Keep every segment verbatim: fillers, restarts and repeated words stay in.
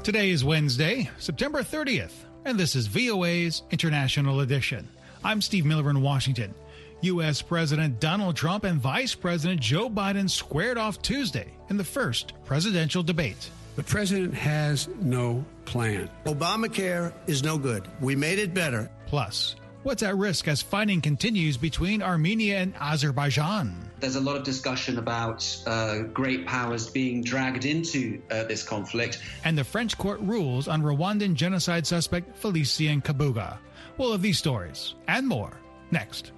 Today is Wednesday, September thirtieth, and this is V O A's International Edition. I'm Steve Miller in Washington. U S. President Donald Trump and Vice President Joe Biden squared off Tuesday in the first presidential debate. The president has no plan. Obamacare is no good. We made it better. Plus, what's at risk as fighting continues between Armenia and Azerbaijan? There's a lot of discussion about uh, great powers being dragged into uh, this conflict. And the French court rules on Rwandan genocide suspect Felicien Kabuga. We'll have these stories and more next.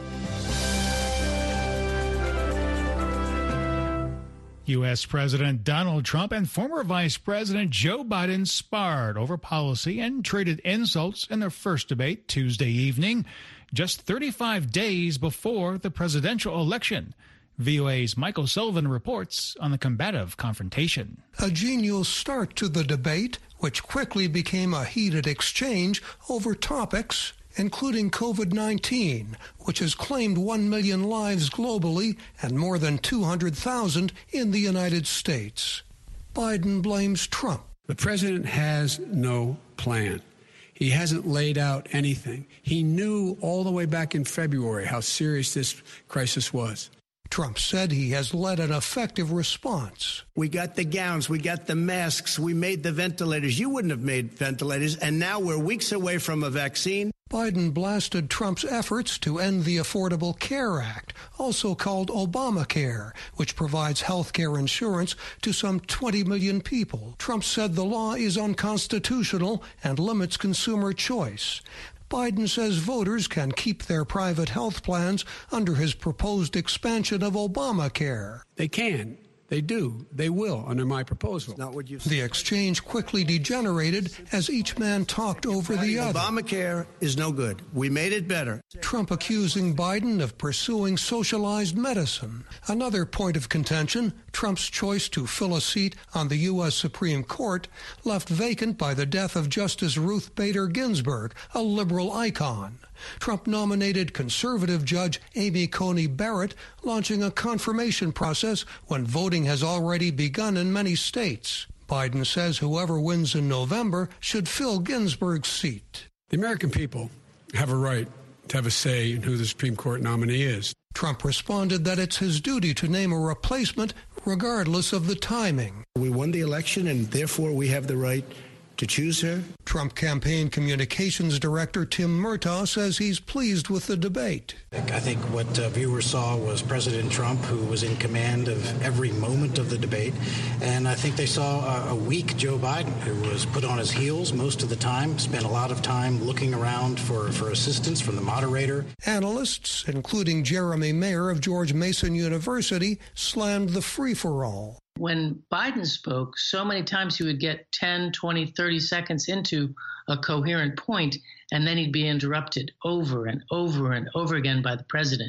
U S. President Donald Trump and former Vice President Joe Biden sparred over policy and traded insults in their first debate Tuesday evening, just thirty-five days before the presidential election. V O A's Michael Sullivan reports on the combative confrontation. A genial start to the debate, which quickly became a heated exchange over topics including COVID nineteen, which has claimed one million lives globally and more than two hundred thousand in the United States. Biden blames Trump. The president has no plan. He hasn't laid out anything. He knew all the way back in February how serious this crisis was. Trump said he has led an effective response. We got the gowns, we got the masks, we made the ventilators. You wouldn't have made ventilators, and now we're weeks away from a vaccine. Biden blasted Trump's efforts to end the Affordable Care Act, also called Obamacare, which provides health care insurance to some twenty million people. Trump said the law is unconstitutional and limits consumer choice. Biden says voters can keep their private health plans under his proposed expansion of Obamacare. They can. They do. They will under my proposal. Not what you've the exchange quickly degenerated as each man talked over the other. Obamacare is no good. We made it better. Trump accusing Biden of pursuing socialized medicine. Another point of contention, Trump's choice to fill a seat on the U S. Supreme Court left vacant by the death of Justice Ruth Bader Ginsburg, a liberal icon. Trump nominated conservative Judge Amy Coney Barrett, launching a confirmation process when voting has already begun in many states. Biden says whoever wins in November should fill Ginsburg's seat. The American people have a right to have a say in who the Supreme Court nominee is. Trump responded that it's his duty to name a replacement regardless of the timing. We won the election, and therefore we have the right to choose her. Trump campaign communications director Tim Murtaugh says he's pleased with the debate. I think what uh, viewers saw was President Trump, who was in command of every moment of the debate. And I think they saw a, a weak Joe Biden, who was put on his heels most of the time, spent a lot of time looking around for, for assistance from the moderator. Analysts, including Jeremy Mayer of George Mason University, slammed the free-for-all. When Biden spoke, so many times he would get ten, twenty, thirty seconds into a coherent point, and then he'd be interrupted over and over and over again by the president.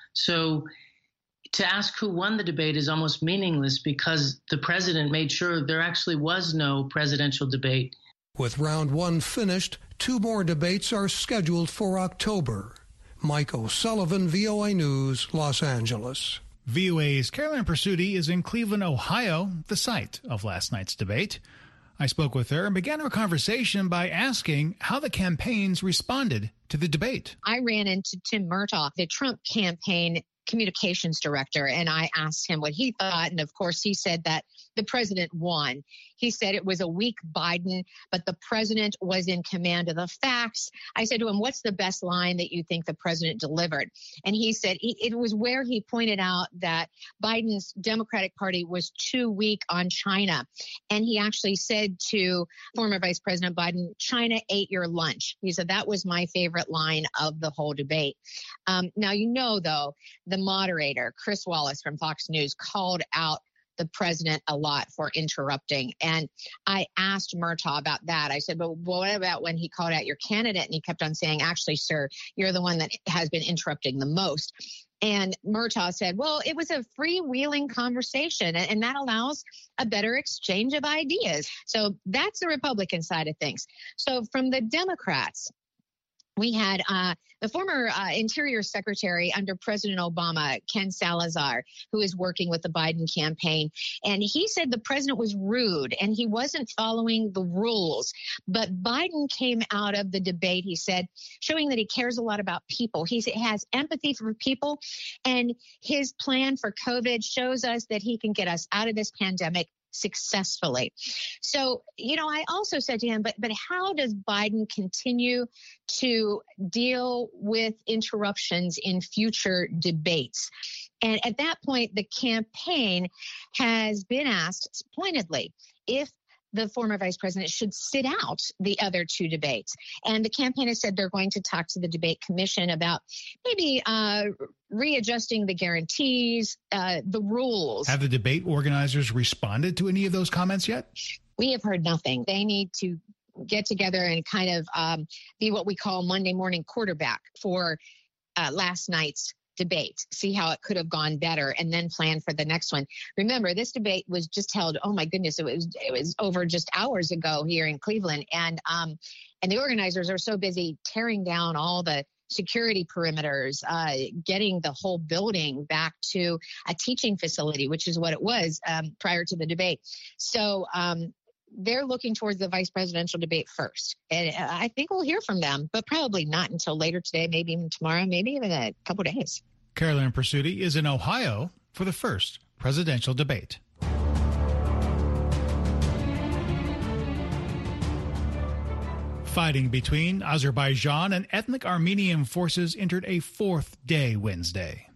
So to ask who won the debate is almost meaningless because the president made sure there actually was no presidential debate. With round one finished, two more debates are scheduled for October. Mike O'Sullivan, V O A News, Los Angeles. V O A's Caroline Pursuti is in Cleveland, Ohio, the site of last night's debate. I spoke with her and began our conversation by asking how the campaigns responded to the debate. I ran into Tim Murtaugh, the Trump campaign communications director, and I asked him what he thought. And of course, he said that the president won. He said it was a weak Biden, but the president was in command of the facts. I said to him, what's the best line that you think the president delivered? And he said he, it was where he pointed out that Biden's Democratic Party was too weak on China. And he actually said to former Vice President Biden, China ate your lunch. He said that was my favorite line of the whole debate. Um, now, you know, though, the moderator, Chris Wallace from Fox News, called out the president a lot for interrupting. And I asked Murtaugh about that. I said, but what about when he called out your candidate? And he kept on saying, actually, sir, you're the one that has been interrupting the most. And Murtaugh said, well, it was a freewheeling conversation, and that allows a better exchange of ideas. So that's the Republican side of things. So from the Democrats, we had uh, the former uh, Interior Secretary under President Obama, Ken Salazar, who is working with the Biden campaign. And he said the president was rude and he wasn't following the rules. But Biden came out of the debate, he said, showing that he cares a lot about people. He has empathy for people. And his plan for COVID shows us that he can get us out of this pandemic successfully. So, you know, I also said to him, but but how does Biden continue to deal with interruptions in future debates? And at that point, the campaign has been asked pointedly if the former vice president should sit out the other two debates. And the campaign has said they're going to talk to the debate commission about maybe uh, readjusting the guarantees, uh, the rules. Have the debate organizers responded to any of those comments yet? We have heard nothing. They need to get together and kind of um, be what we call Monday morning quarterback for uh, last night's debate, see how it could have gone better, and then plan for the next one. Remember, this debate was just held, oh my goodness, it was it was over just hours ago here in Cleveland. And um, and the organizers are so busy tearing down all the security perimeters, uh, getting the whole building back to a teaching facility, which is what it was um, prior to the debate. So um, they're looking towards the vice presidential debate first. And I think we'll hear from them, but probably not until later today, maybe even tomorrow, maybe even a couple of days. Carolyn Presutti is in Ohio for the first presidential debate. Fighting between Azerbaijan and ethnic Armenian forces entered a fourth day Wednesday.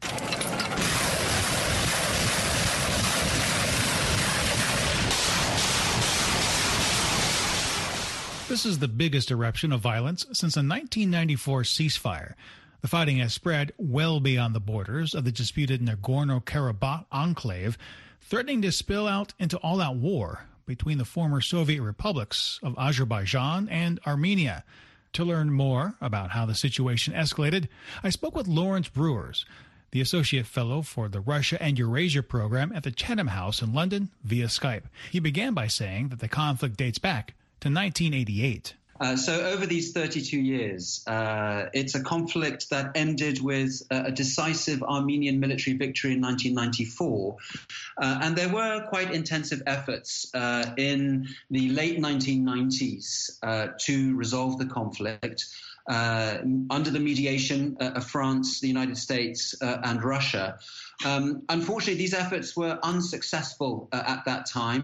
This is the biggest eruption of violence since a nineteen ninety-four ceasefire. The fighting has spread well beyond the borders of the disputed Nagorno-Karabakh enclave, threatening to spill out into all-out war between the former Soviet republics of Azerbaijan and Armenia. To learn more about how the situation escalated, I spoke with Lawrence Brewers, the Associate Fellow for the Russia and Eurasia program at the Chatham House in London via Skype. He began by saying that the conflict dates back to nineteen eighty-eight. Uh, so over these thirty-two years, uh, it's a conflict that ended with a, a decisive Armenian military victory in nineteen ninety-four. Uh, and there were quite intensive efforts uh, in the late nineteen nineties uh, to resolve the conflict uh, under the mediation uh, of France, the United States, uh, and Russia. Um, unfortunately, these efforts were unsuccessful uh, at that time.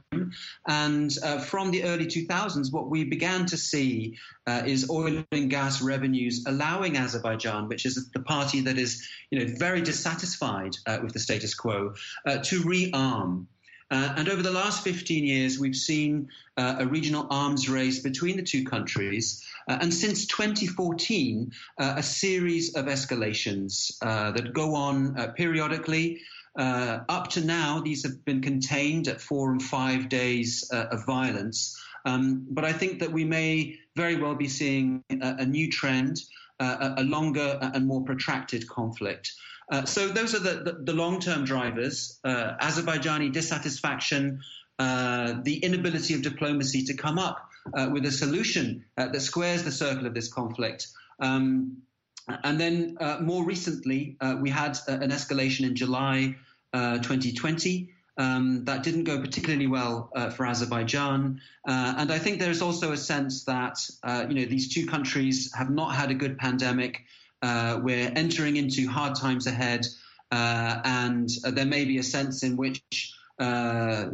And uh, from the early two thousands, what we began to see uh, is oil and gas revenues allowing Azerbaijan, which is the party that is, you know, very dissatisfied uh, with the status quo, uh, to rearm. Uh, and over the last fifteen years, we've seen uh, a regional arms race between the two countries. Uh, and since twenty fourteen, uh, a series of escalations uh, that go on uh, periodically. Uh, up to now, these have been contained at four and five days uh, of violence. Um, but I think that we may very well be seeing a, a new trend, uh, a, a longer and more protracted conflict. Uh, so those are the, the, the long-term drivers, uh, Azerbaijani dissatisfaction, uh, the inability of diplomacy to come up uh, with a solution uh, that squares the circle of this conflict. Um, and then uh, more recently, uh, we had uh, an escalation in July uh, twenty twenty. Um, that didn't go particularly well uh, for Azerbaijan. Uh, and I think there's also a sense that, uh, you know, these two countries have not had a good pandemic. Uh, we're entering into hard times ahead, uh, and uh, there may be a sense in which uh,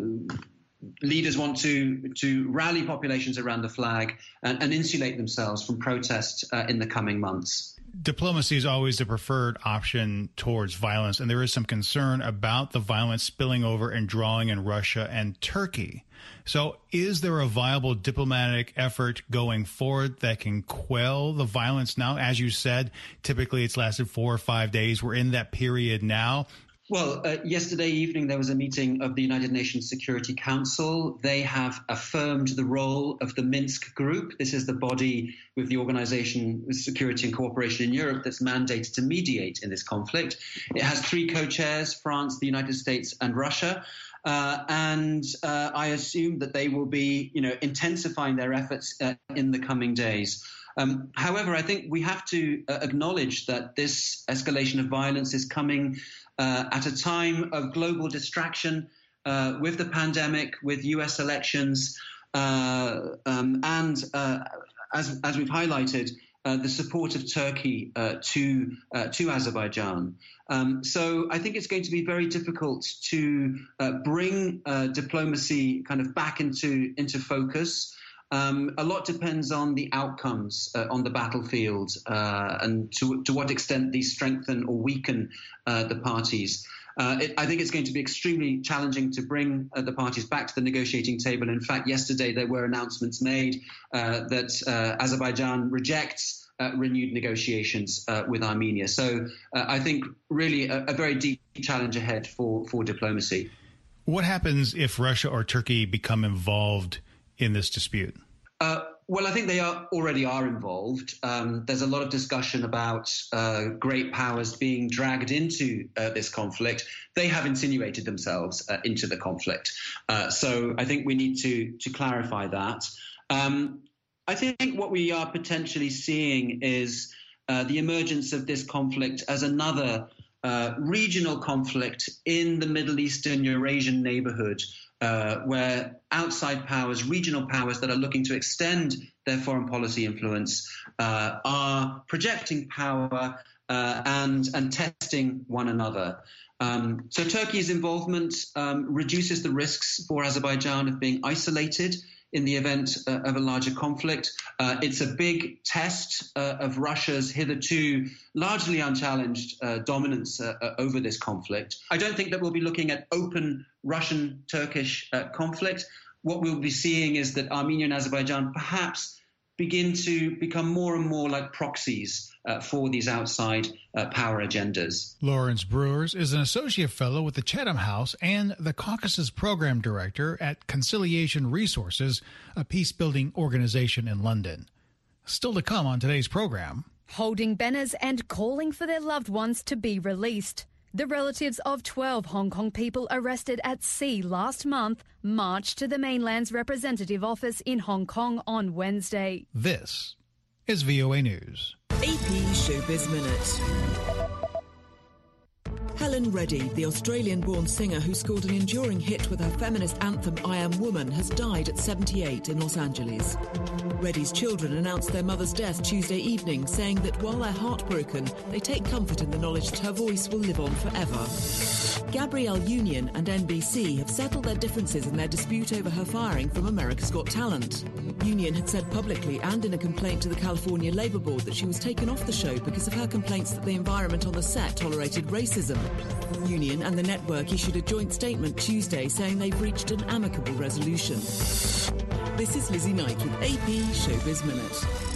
leaders want to to rally populations around the flag and, and insulate themselves from protest uh, in the coming months. Diplomacy is always the preferred option towards violence, and there is some concern about the violence spilling over and drawing in Russia and Turkey. So is there a viable diplomatic effort going forward that can quell the violence now? As you said, typically it's lasted four or five days. We're in that period now. Well, uh, yesterday evening, there was a meeting of the United Nations Security Council. They have affirmed the role of the Minsk Group. This is the body with the Organization of Security and Cooperation in Europe that's mandated to mediate in this conflict. It has three co-chairs, France, the United States, and Russia. Uh, and uh, I assume that they will be, you know, intensifying their efforts uh, in the coming days. Um, however, I think we have to uh, acknowledge that this escalation of violence is coming uh, at a time of global distraction uh, with the pandemic, with U S elections, uh, um, and uh, as, as we've highlighted, uh, the support of Turkey uh, to uh, to Azerbaijan. Um, so I think it's going to be very difficult to uh, bring uh, diplomacy kind of back into into focus. Um, a lot depends on the outcomes uh, on the battlefield uh, and to, to what extent these strengthen or weaken uh, the parties. Uh, it, I think it's going to be extremely challenging to bring uh, the parties back to the negotiating table. In fact, yesterday there were announcements made uh, that uh, Azerbaijan rejects uh, renewed negotiations uh, with Armenia. So uh, I think really a, a very deep challenge ahead for, for diplomacy. What happens if Russia or Turkey become involved in this dispute? Uh, well, I think they are already are involved. Um, there's a lot of discussion about uh, great powers being dragged into uh, this conflict. They have insinuated themselves uh, into the conflict. Uh, so I think we need to to clarify that. Um, I think what we are potentially seeing is uh, the emergence of this conflict as another uh, regional conflict in the Middle Eastern Eurasian neighborhood, Uh, where outside powers, regional powers that are looking to extend their foreign policy influence uh, are projecting power uh, and, and testing one another. Um, so Turkey's involvement um, reduces the risks for Azerbaijan of being isolated in the event uh, of a larger conflict. Uh, it's a big test uh, of Russia's hitherto largely unchallenged uh, dominance uh, uh, over this conflict. I don't think that we'll be looking at open Russian-Turkish uh, conflict. What we'll be seeing is that Armenia and Azerbaijan perhaps begin to become more and more like proxies uh, for these outside uh, power agendas. Lawrence Brewers is an associate fellow with the Chatham House and the Caucasus Program Director at Conciliation Resources, a peace-building organization in London. Still to come on today's program. Holding banners and calling for their loved ones to be released. The relatives of twelve Hong Kong people arrested at sea last month marched to the mainland's representative office in Hong Kong on Wednesday. This is V O A News. A P Showbiz Minute. Helen Reddy, the Australian-born singer who scored an enduring hit with her feminist anthem I Am Woman, has died at seventy-eight in Los Angeles. Reddy's children announced their mother's death Tuesday evening, saying that while they're heartbroken, they take comfort in the knowledge that her voice will live on forever. Gabrielle Union and N B C have settled their differences in their dispute over her firing from America's Got Talent. Union had said publicly and in a complaint to the California Labor Board that she was taken off the show because of her complaints that the environment on the set tolerated racism. Union and the network issued a joint statement Tuesday saying they've reached an amicable resolution. This is Lizzie Knight with A P Showbiz Minute.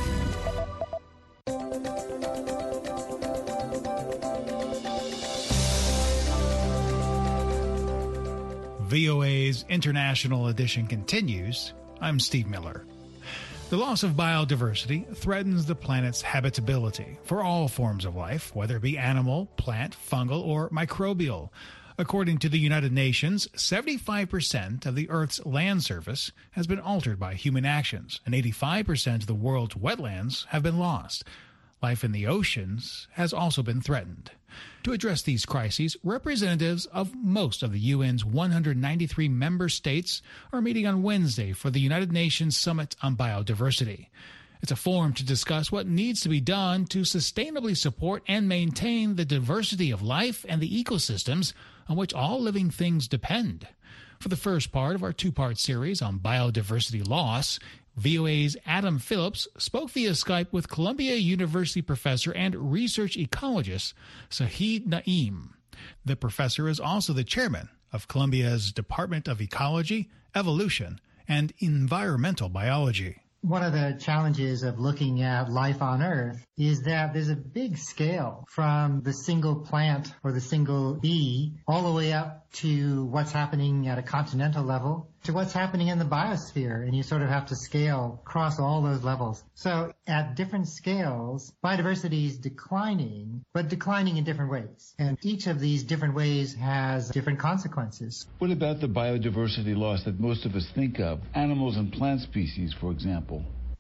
V O A's International Edition continues. I'm Steve Miller. The loss of biodiversity threatens the planet's habitability for all forms of life, whether it be animal, plant, fungal, or microbial. According to the United Nations, seventy-five percent of the Earth's land surface has been altered by human actions, and eighty-five percent of the world's wetlands have been lost. Life in the oceans has also been threatened. To address these crises, representatives of most of the U N's one hundred ninety-three member states are meeting on Wednesday for the United Nations Summit on Biodiversity. It's a forum to discuss what needs to be done to sustainably support and maintain the diversity of life and the ecosystems on which all living things depend. For the first part of our two-part series on biodiversity loss, V O A's Adam Phillips spoke via Skype with Columbia University professor and research ecologist Sahid Naeem. The professor is also the chairman of Columbia's Department of Ecology, Evolution, and Environmental Biology. One of the challenges of looking at life on Earth is that there's a big scale from the single plant or the single bee all the way up to what's happening at a continental level to what's happening in the biosphere, and you sort of have to scale across all those levels. So at different scales, biodiversity is declining, but declining in different ways. And each of these different ways has different consequences. What about the biodiversity loss that most of us think of? Animals and plant species, for example.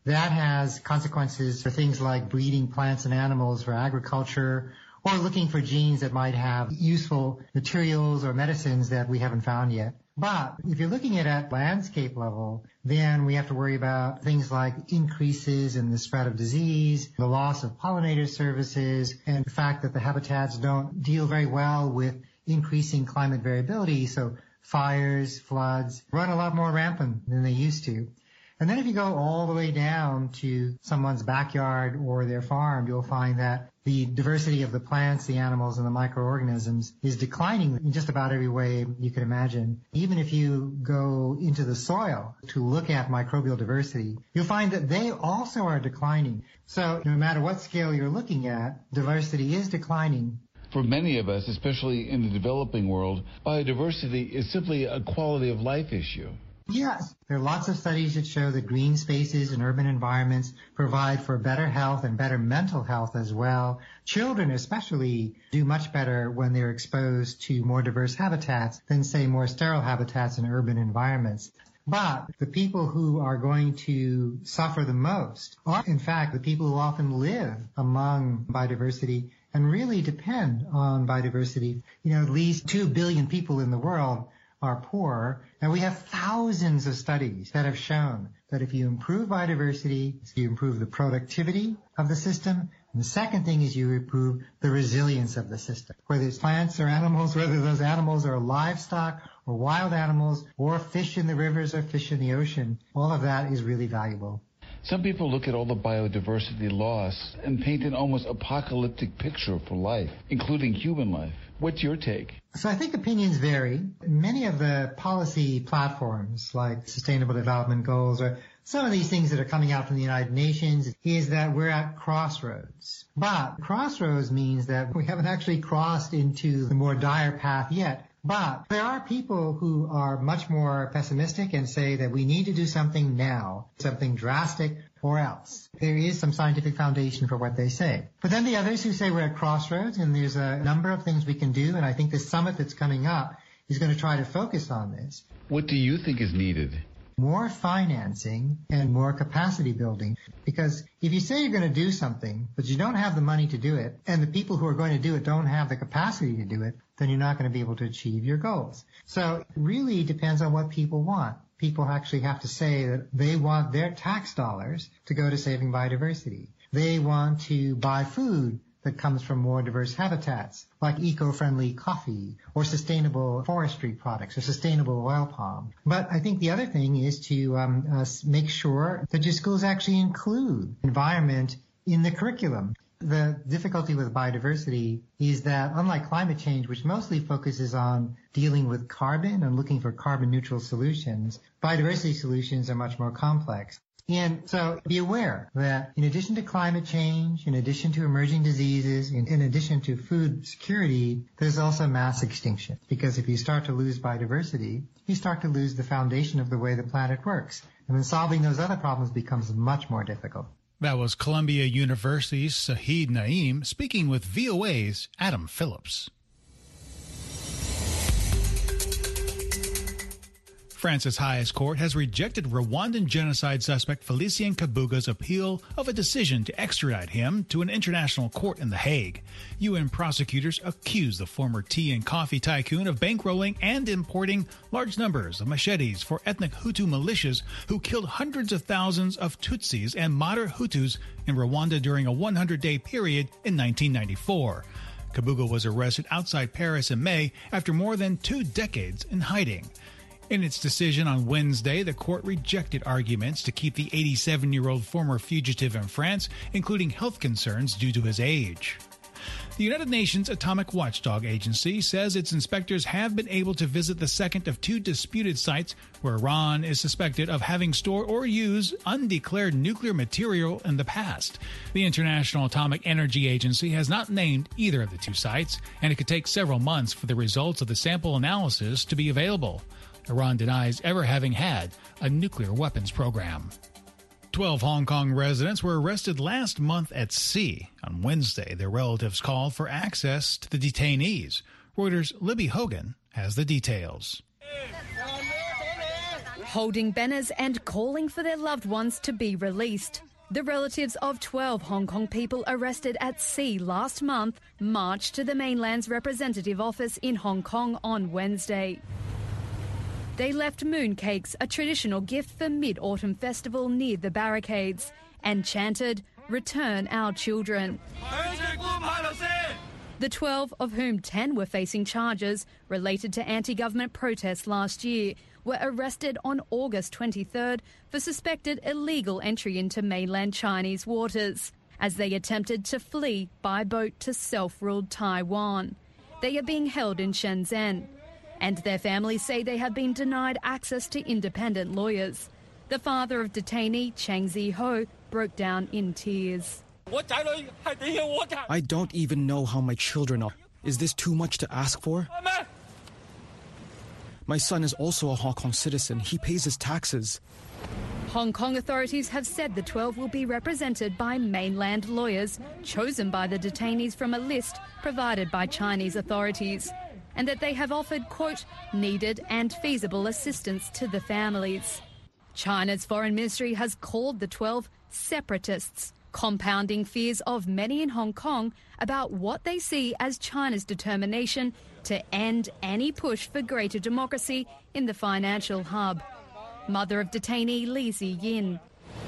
That has consequences for things like breeding plants and animals for agriculture, or looking for genes that might have useful materials or medicines that we haven't found yet. But if you're looking at it at landscape level, then we have to worry about things like increases in the spread of disease, the loss of pollinator services, and the fact that the habitats don't deal very well with increasing climate variability. So fires, floods run a lot more rampant than they used to. And then if you go all the way down to someone's backyard or their farm, you'll find that the diversity of the plants, the animals, and the microorganisms is declining in just about every way you can imagine. Even if you go into the soil to look at microbial diversity, you'll find that they also are declining. So no matter what scale you're looking at, diversity is declining. For many of us, especially in the developing world, biodiversity is simply a quality of life issue. Yes, there are lots of studies that show that green spaces and urban environments provide for better health and better mental health as well. Children especially do much better when they're exposed to more diverse habitats than, say, more sterile habitats in urban environments. But the people who are going to suffer the most are, in fact, the people who often live among biodiversity and really depend on biodiversity. You know, at least two billion people in the world are poor, and we have thousands of studies that have shown that if you improve biodiversity, you improve the productivity of the system, and the second thing is you improve the resilience of the system. Whether it's plants or animals, whether those animals are livestock or wild animals or fish in the rivers or fish in the ocean, all of that is really valuable. Some people look at all the biodiversity loss and paint an almost apocalyptic picture for life, including human life. What's your take? So I think opinions vary. Many of the policy platforms, like Sustainable Development Goals, or some of these things that are coming out from the United Nations, is that we're at crossroads. But crossroads means that we haven't actually crossed into the more dire path yet. But there are people who are much more pessimistic and say that we need to do something now, something drastic, or else. There is some scientific foundation for what they say. But then the others who say we're at crossroads and there's a number of things we can do, and I think the summit that's coming up is going to try to focus on this. What do you think is needed? More financing and more capacity building. Because if you say you're going to do something, but you don't have the money to do it, and the people who are going to do it don't have the capacity to do it, then you're not going to be able to achieve your goals. So it really depends on what people want. People actually have to say that they want their tax dollars to go to saving biodiversity. They want to buy food that comes from more diverse habitats, like eco-friendly coffee or sustainable forestry products or sustainable oil palm. But I think the other thing is to um, uh, make sure that your schools actually include environment in the curriculum. The difficulty with biodiversity is that, unlike climate change, which mostly focuses on dealing with carbon and looking for carbon neutral solutions, biodiversity solutions are much more complex. And so be aware that in addition to climate change, in addition to emerging diseases, in, in addition to food security, there's also mass extinction. Because if you start to lose biodiversity, you start to lose the foundation of the way the planet works. And then solving those other problems becomes much more difficult. That was Columbia University's Saheed Naim speaking with V O A's Adam Phillips. France's highest court has rejected Rwandan genocide suspect Felicien Kabuga's appeal of a decision to extradite him to an international court in The Hague. U N prosecutors accuse the former tea and coffee tycoon of bankrolling and importing large numbers of machetes for ethnic Hutu militias who killed hundreds of thousands of Tutsis and moderate Hutus in Rwanda during a hundred day period in nineteen ninety-four. Kabuga was arrested outside Paris in May after more than two decades in hiding. In its decision on Wednesday, the court rejected arguments to keep the eighty-seven-year-old former fugitive in France, including health concerns due to his age. The United Nations Atomic Watchdog Agency says its inspectors have been able to visit the second of two disputed sites where Iran is suspected of having stored or used undeclared nuclear material in the past. The International Atomic Energy Agency has not named either of the two sites, and it could take several months for the results of the sample analysis to be available. Iran denies ever having had a nuclear weapons program. Twelve Hong Kong residents were arrested last month at sea. On Wednesday, their relatives called for access to the detainees. Reuters' Libby Hogan has the details. Holding banners and calling for their loved ones to be released. The relatives of twelve Hong Kong people arrested at sea last month marched to the mainland's representative office in Hong Kong on Wednesday. They left mooncakes, a traditional gift for Mid-Autumn Festival, near the barricades and chanted, "Return our children." The twelve, of whom ten were facing charges related to anti-government protests last year, were arrested on August twenty-third for suspected illegal entry into mainland Chinese waters as they attempted to flee by boat to self-ruled Taiwan. They are being held in Shenzhen, and their families say they have been denied access to independent lawyers. The father of detainee Cheng Ziho broke down in tears. I don't even know how my children are. Is this too much to ask for? My son is also a Hong Kong citizen. He pays his taxes. Hong Kong authorities have said the twelve will be represented by mainland lawyers chosen by the detainees from a list provided by Chinese authorities, and that they have offered, quote, needed and feasible assistance to the families. China's foreign ministry has called the twelve separatists, compounding fears of many in Hong Kong about what they see as China's determination to end any push for greater democracy in the financial hub. Mother of detainee Li Ziyin.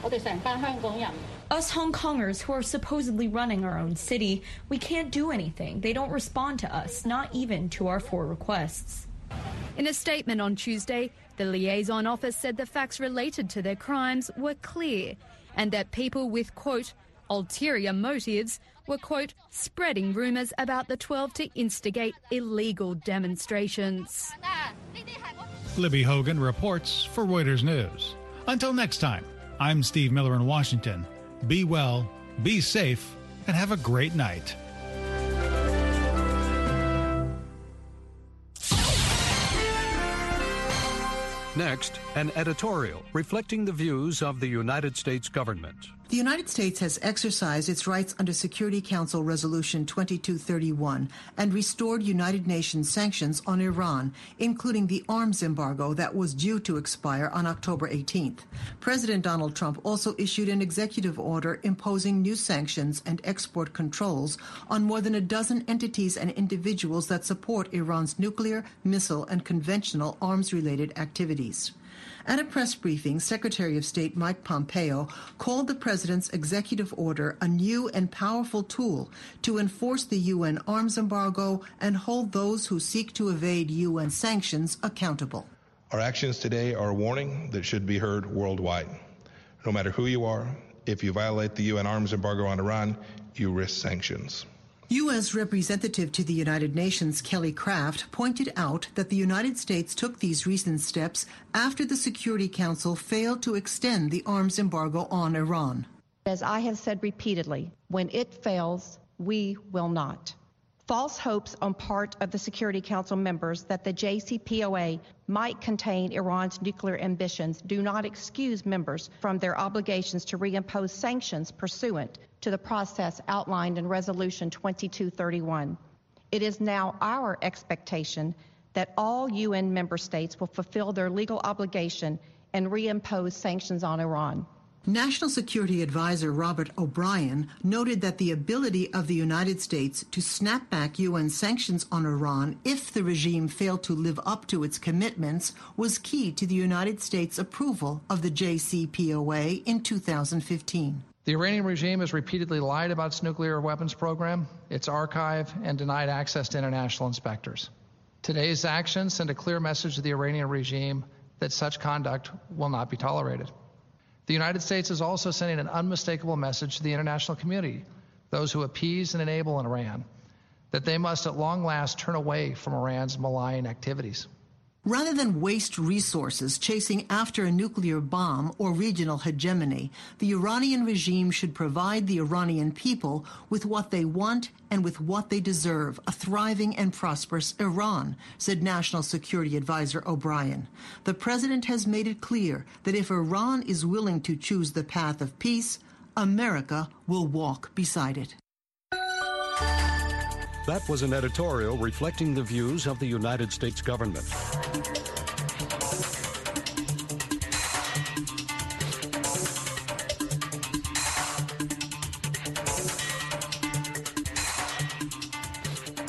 Us Hong Kongers who are supposedly running our own city, we can't do anything. They don't respond to us, not even to our four requests. In a statement on Tuesday, the liaison office said the facts related to their crimes were clear and that people with, quote, ulterior motives were, quote, spreading rumours about the twelve to instigate illegal demonstrations. Libby Hogan reports for Reuters News. Until next time, I'm Steve Miller in Washington. Be well, be safe, and have a great night. Next, an editorial reflecting the views of the United States government. The United States has exercised its rights under Security Council Resolution twenty-two thirty-one and restored United Nations sanctions on Iran, including the arms embargo that was due to expire on October eighteenth. President Donald Trump also issued an executive order imposing new sanctions and export controls on more than a dozen entities and individuals that support Iran's nuclear, missile, and conventional arms-related activities. At a press briefing, Secretary of State Mike Pompeo called the president's executive order a new and powerful tool to enforce the U N arms embargo and hold those who seek to evade U N sanctions accountable. Our actions today are a warning that should be heard worldwide. No matter who you are, if you violate the U N arms embargo on Iran, you risk sanctions. U S Representative to the United Nations Kelly Craft pointed out that the United States took these recent steps after the Security Council failed to extend the arms embargo on Iran. As I have said repeatedly, when it fails, we will not. False hopes on part of the Security Council members that the J C P O A might contain Iran's nuclear ambitions do not excuse members from their obligations to reimpose sanctions pursuant to the process outlined in Resolution twenty-two thirty-one. It is now our expectation that all U N member states will fulfill their legal obligation and reimpose sanctions on Iran. National Security Advisor Robert O'Brien noted that the ability of the United States to snap back U N sanctions on Iran if the regime failed to live up to its commitments was key to the United States' approval of the J C P O A in two thousand fifteen. The Iranian regime has repeatedly lied about its nuclear weapons program, its archive, and denied access to international inspectors. Today's actions send a clear message to the Iranian regime that such conduct will not be tolerated. The United States is also sending an unmistakable message to the international community, those who appease and enable Iran, that they must at long last turn away from Iran's malign activities. Rather than waste resources chasing after a nuclear bomb or regional hegemony, the Iranian regime should provide the Iranian people with what they want and with what they deserve, a thriving and prosperous Iran, said National Security Advisor O'Brien. The president has made it clear that if Iran is willing to choose the path of peace, America will walk beside it. That was an editorial reflecting the views of the United States government.